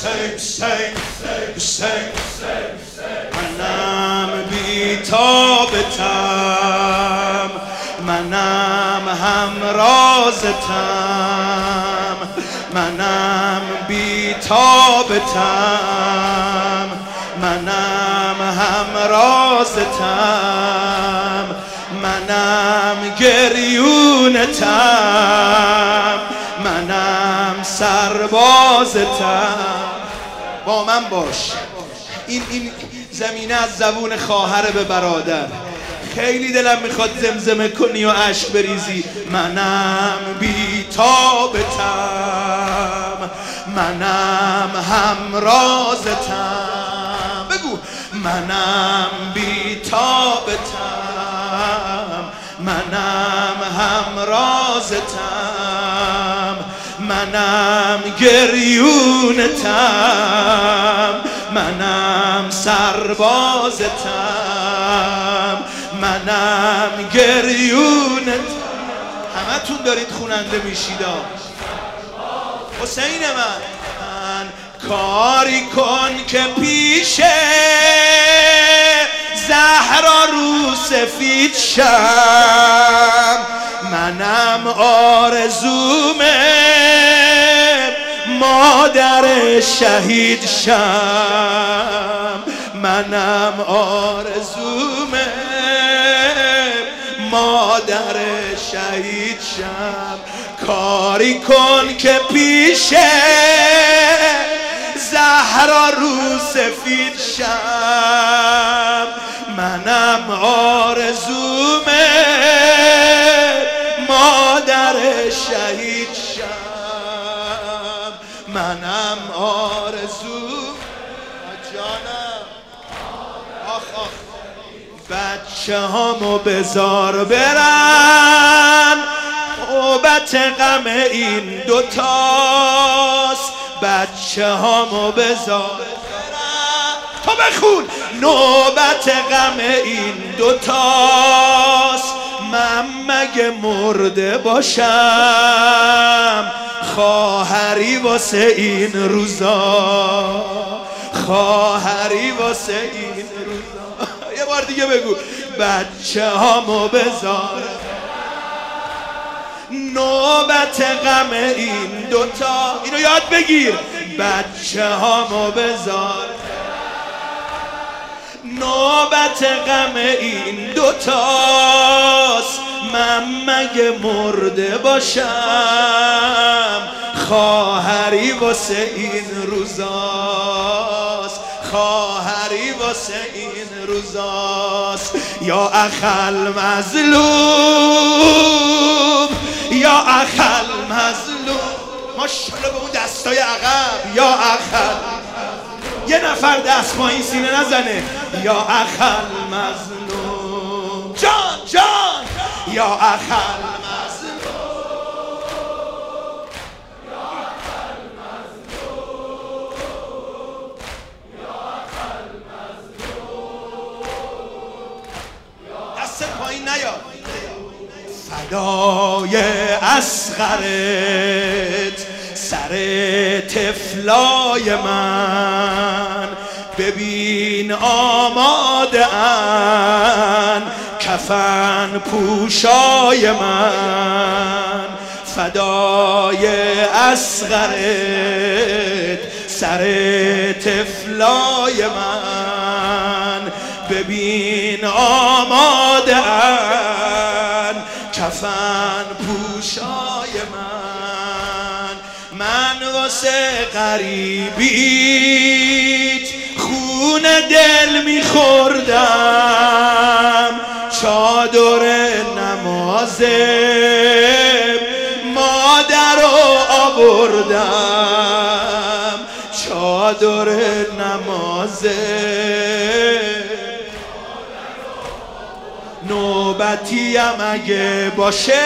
منم بی تابتم، منم همرازتم، منم بی تابتم، منم همرازتم، منم گریونتم، منم سربازتم. با من باش. این زمینه از زبون خواهر به برادر. خیلی دلم میخواد زمزمه کنی و عشق بریزی. منم بی تابتم، منم همرازتم. بگو منم بی تابتم، منم همرازتم، منم گریونتم، منم سربازتم، منم گریونتم. همه تون دارید خوننده میشیدا. حسین من کاری کن که پیشه زهرا رو سفید شم، منم آرزومه مادر شهید شم، منم آرزومه مادر شهید شم. کاری کن که پیشه زهرا رو سفید شم، منم آرزومه مادر شهید شم، منم آرزو جانم. آخ آخ بچه هامو بذار برن، نوبت غم این دوتاست. بچه هامو بذار برن، تو بخون. نوبت غم این دوتاست، من مگه مرده باشم خواهری واسه این روزا، خواهری واسه این روزا. یه بار دیگه بگو. بچه هامو بذار، نوبت غم این دوتا. اینو یاد بگیر. بچه هامو بذار، نوبت غم این دوتاست، من مگه مرده باشم خواهری واسه این روزاست، خواهری واسه این روزاست. یا اخل مظلوم، یا اخل مظلوم. ماشاءالله به اون دستای عقب. یا اخل، یه نفر دست پایین سینه نزنه. یا اخل مظلوم. جان جان. یا اخل مظلوم، یا اخل مظلوم، یا اخل مظلوم. دست پایین نیا. فدای اصغرت سر طفلای من، ببین آماده ان کفن پوشای من. فدای اصغرت سر طفلای من، ببین آماده ان کفن پوشای من. من واسه غریبیت خون دل میخوردم، چادر نماز مادر رو آوردم، چادر نماز. نوبتیم اگه باشه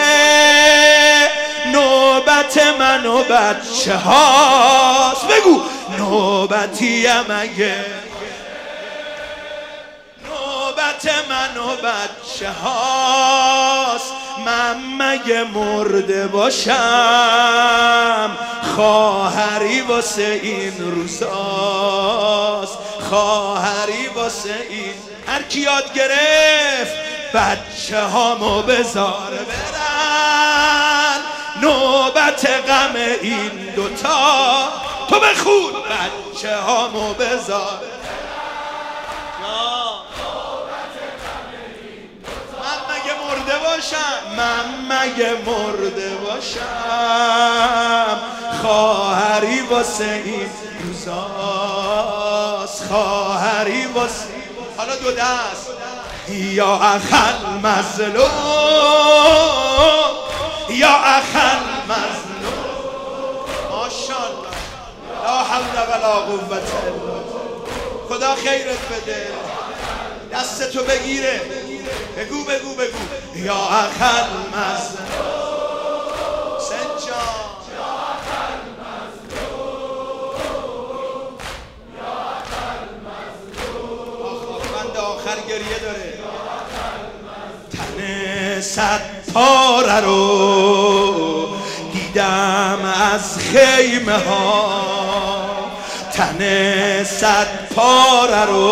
نوبت من و بچه هاست. بگو. نوبتیم اگه نوبت من و بچه هاست، من مگه مرده باشم خواهری واسه این روزاست، خواهری واسه این. هر کی یاد گرفت بچه هامو بذار برن، نوبت غم این دوتا. تو بخون بچه هامو بذار. من مگه مرده باشم خواهری واسه این روزاست، خواهری واسه. حالا دو دست. یا اخل مظلوم، یا اخل مظلوم. ماشاءالله لا حول ولا قوة الا بالله. خدا خیرت بده. دستتو بگیره. بگو بگو بگو. یا اخل مظلوم سنجان، یا اخل مظلوم، یا اخل مظلوم. بند آخر گریه داره. تن صد پاره رو دیدم از خیمه ها، تن صد پاره رو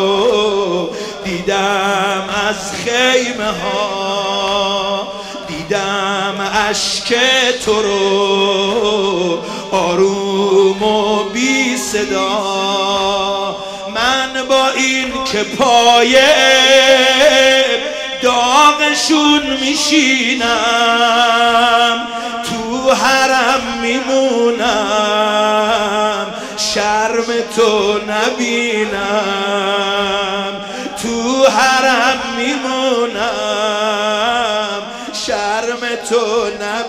دیدم از خیمه ها، دیدم اشک تو رو آروم و بی صدا. من با این که پای داغشون میشینم، تو حرم میمونم شرم تو نبینم، تو حرم میمونم شرم تو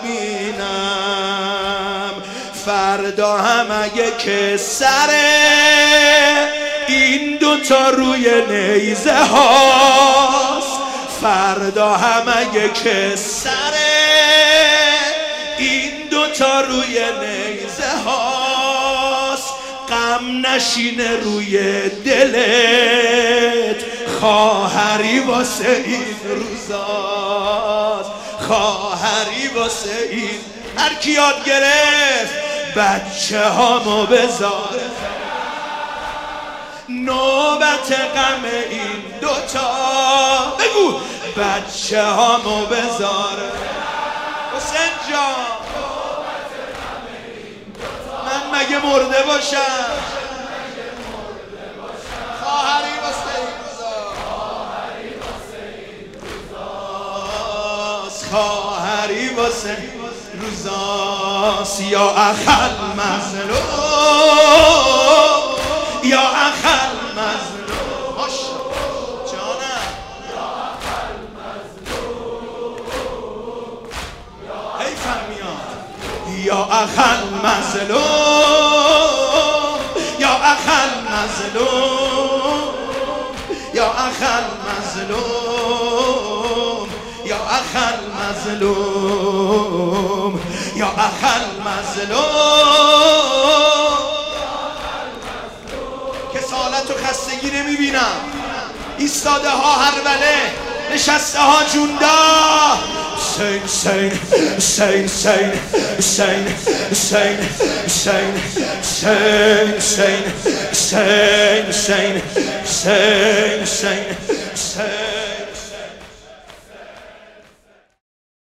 نبینم. فردا هم اگه که سر این دوتا روی نیزه هاست، فردا هم اگه که سر این دوتا روی نیزه هاست، غم نشینه روی دلت خواهری واسه این روزاست، خواهری واسه این. هر کی یاد گرفت بچه هامو بذار، نوبت غم این دوتا. بگو بچه هامو بذار. حسین جان من مگه مرده باشم خواهری واسه این روزاست، خواهری واسه روزاست. یا اخل مظلوم، یا اخل مظلوم. جانم یا اخل مظلوم، حیفم میاد. یا اخل مظلوم، یا اخل مظلوم، یا اخل مظلوم، یا اخل مظلوم، یا اخل مظلوم. کسالت و خستگی نمیبینم، ایستاده ها هربله، نشسته ها جوندا. سین سین سین سین سین سین سین سین سین سین سین سین سین سین